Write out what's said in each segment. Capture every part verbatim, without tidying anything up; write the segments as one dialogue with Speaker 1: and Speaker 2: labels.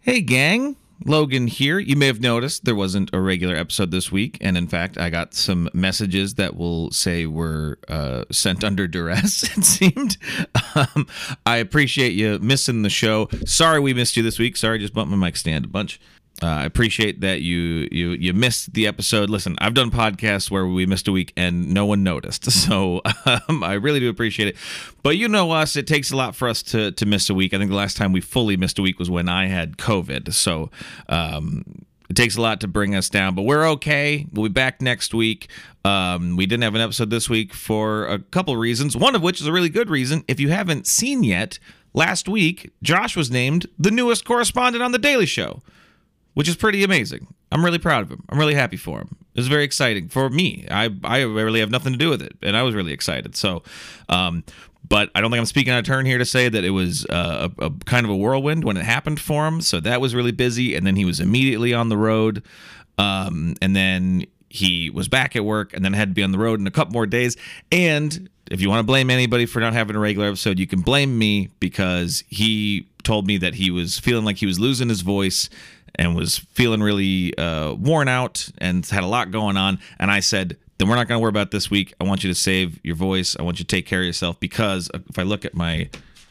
Speaker 1: Hey, gang. Logan here. You may have noticed there wasn't a regular episode this week, and in fact, I got some messages that will say were uh, sent under duress, it seemed. Um, I appreciate you missing the show. Sorry we missed you this week. Sorry, just bumped my mic stand a bunch. Uh, I appreciate that you you you missed the episode. Listen, I've done podcasts where we missed a week and no one noticed, so um, I really do appreciate it. But you know us, it takes a lot for us to to miss a week. I think the last time we fully missed a week was when I had COVID, so um, it takes a lot to bring us down. But we're okay. We'll be back next week. Um, we didn't have an episode this week for a couple reasons, one of which is a really good reason. If you haven't seen yet, last week, Josh was named the newest correspondent on The Daily Show, which is pretty amazing. I'm really proud of him. I'm really happy for him. It was very exciting for me. I I really have nothing to do with it, and I was really excited. So, um, but I don't think I'm speaking out of turn here to say that it was uh, a, a kind of a whirlwind when it happened for him. So that was really busy, and then he was immediately on the road, um, and then he was back at work, and then had to be on the road in a couple more days. And if you want to blame anybody for not having a regular episode, you can blame me, because he told me that he was feeling like he was losing his voice and was feeling really uh, worn out and had a lot going on. And I said, then we're not going to worry about this week. I want you to save your voice. I want you to take care of yourself, because if I look at my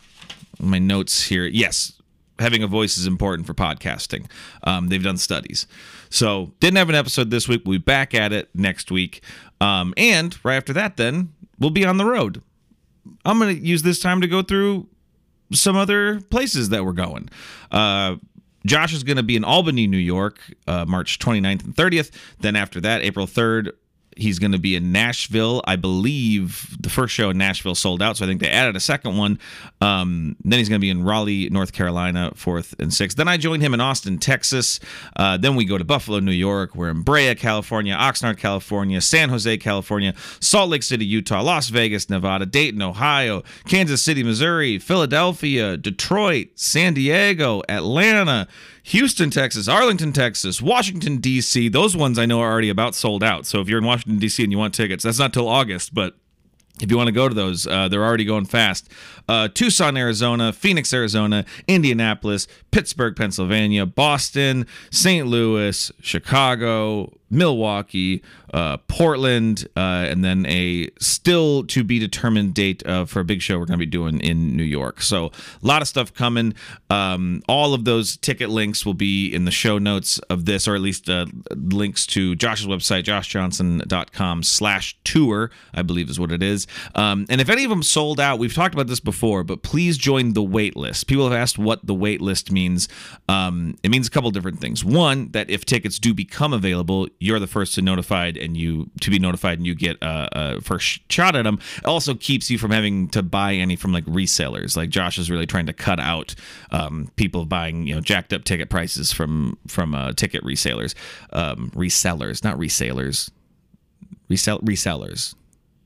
Speaker 1: my notes here, yes, having a voice is important for podcasting. Um, they've done studies. So didn't have an episode this week. We'll be back at it next week. Um, and right after that, then we'll be on the road. I'm going to use this time to go through some other places that we're going. Uh, Josh is going to be in Albany, New York, uh, March twenty-ninth and thirtieth. Then after that, April third, he's going to be in Nashville. I believe the first show in Nashville sold out, so I think they added a second one. Um, then he's going to be in Raleigh, North Carolina, fourth and sixth. Then I join him in Austin, Texas. Uh, then we go to Buffalo, New York. We're in Brea, California, Oxnard, California, San Jose, California, Salt Lake City, Utah, Las Vegas, Nevada, Dayton, Ohio, Kansas City, Missouri, Philadelphia, Detroit, San Diego, Atlanta, Houston, Texas, Arlington, Texas, Washington, D C. Those ones I know are already about sold out. So if you're in Washington, D C and you want tickets, that's not till August, but if you want to go to those, uh, they're already going fast. Uh, Tucson, Arizona, Phoenix, Arizona, Indianapolis, Pittsburgh, Pennsylvania, Boston, Saint Louis, Chicago, Milwaukee, uh, Portland, uh, and then a still to be determined date uh, for a big show we're going to be doing in New York. So a lot of stuff coming. Um, all of those ticket links will be in the show notes of this, or at least uh, links to Josh's website, josh johnson dot com slash tour, I believe is what it is. Um, and if any of them sold out, we've talked about this before, but please join the wait list. People have asked what the wait list means. Um, it means a couple different things. One, that if tickets do become available, you're the first to notified and you to be notified, and you get a, a first shot at them. It also keeps you from having to buy any from like resellers. Like Josh is really trying to cut out um, people buying, you know, jacked up ticket prices from from uh, ticket resellers, um, resellers, not resellers, resell resellers.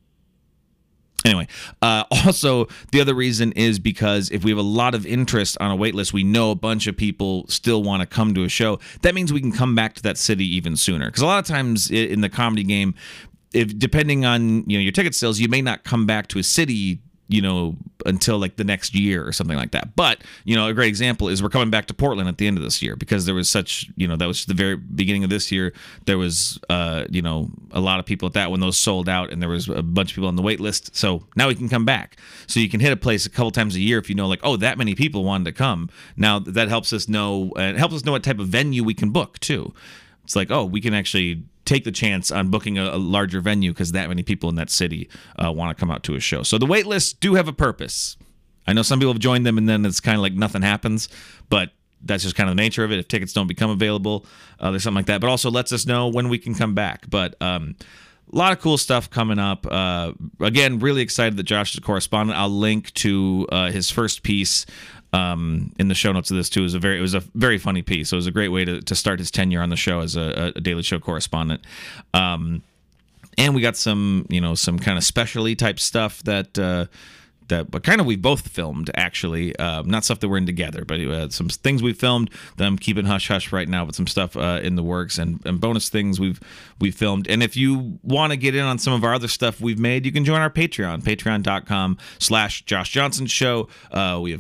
Speaker 1: Anyway, uh, also, the other reason is because if we have a lot of interest on a wait list, we know a bunch of people still want to come to a show. That means we can come back to that city even sooner. Because a lot of times in the comedy game, if depending on, you know, your ticket sales, you may not come back to a city, you know, until like the next year or something like that. But, you know, a great example is we're coming back to Portland at the end of this year, because there was such, you know, that was the very beginning of this year. There was, uh, you know, a lot of people at that when those sold out, and there was a bunch of people on the wait list. So now we can come back. So you can hit a place a couple times a year if you know, like, oh, that many people wanted to come. Now that helps us know, and it helps us know what type of venue we can book too. It's like, oh, we can actually take the chance on booking a, a larger venue because that many people in that city uh, want to come out to a show. So the wait lists do have a purpose. I know some people have joined them and then it's kind of like nothing happens, but that's just kind of the nature of it. If tickets don't become available, uh, there's something like that. But also lets us know when we can come back. But um, a lot of cool stuff coming up. Uh, again, really excited that Josh is a correspondent. I'll link to uh, his first piece um in the show notes of this too. It was a very it was a very funny piece. So it was a great way to, to start his tenure on the show as a, a Daily Show correspondent. Um and we got some, you know, some kind of specialty type stuff that uh that but kind of we both filmed actually, um not stuff that we're in together, but uh, some things we filmed that I'm keeping hush hush right now, but some stuff uh in the works, and, and bonus things we've we filmed. And if you want to get in on some of our other stuff we've made, you can join our Patreon, patreon dot com slash Josh Johnson Show. Uh we have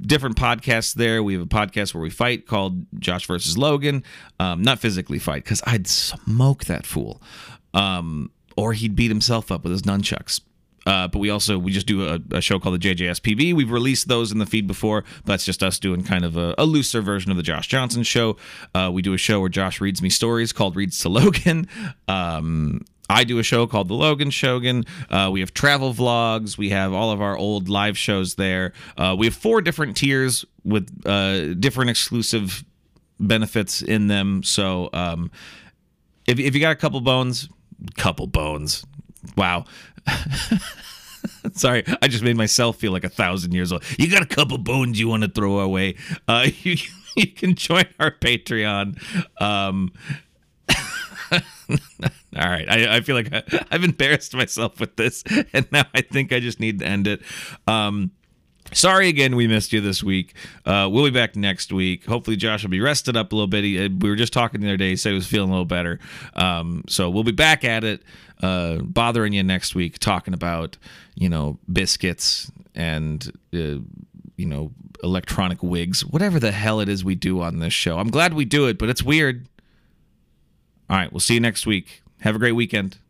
Speaker 1: different podcasts there. We have a podcast where we fight called Josh versus Logan. Um, not physically fight, because I'd smoke that fool. Um, or he'd beat himself up with his nunchucks. Uh, but we also, we just do a, a show called the J J S P V. We've released those in the feed before, but that's just us doing kind of a, a looser version of the Josh Johnson show. Uh, we do a show where Josh reads me stories called Reads to Logan. Um, I do a show called The Logan Shogun. Uh, we have travel vlogs. We have all of our old live shows there. Uh, we have four different tiers with uh, different exclusive benefits in them. So um, if, if you got a couple bones, couple bones, wow. Sorry, I just made myself feel like a thousand years old. You got a couple bones you want to throw away? Uh, you you can join our Patreon. Um, all right, I, I feel like I, I've embarrassed myself with this, and now I think I just need to end it. Um, Sorry again we missed you this week. Uh, we'll be back next week. Hopefully Josh will be rested up a little bit. He, we were just talking the other day. He said he was feeling a little better. Um, so we'll be back at it, uh, bothering you next week, talking about, you know, biscuits and, uh, you know, electronic wigs, whatever the hell it is we do on this show. I'm glad we do it, but it's weird. All right, we'll see you next week. Have a great weekend.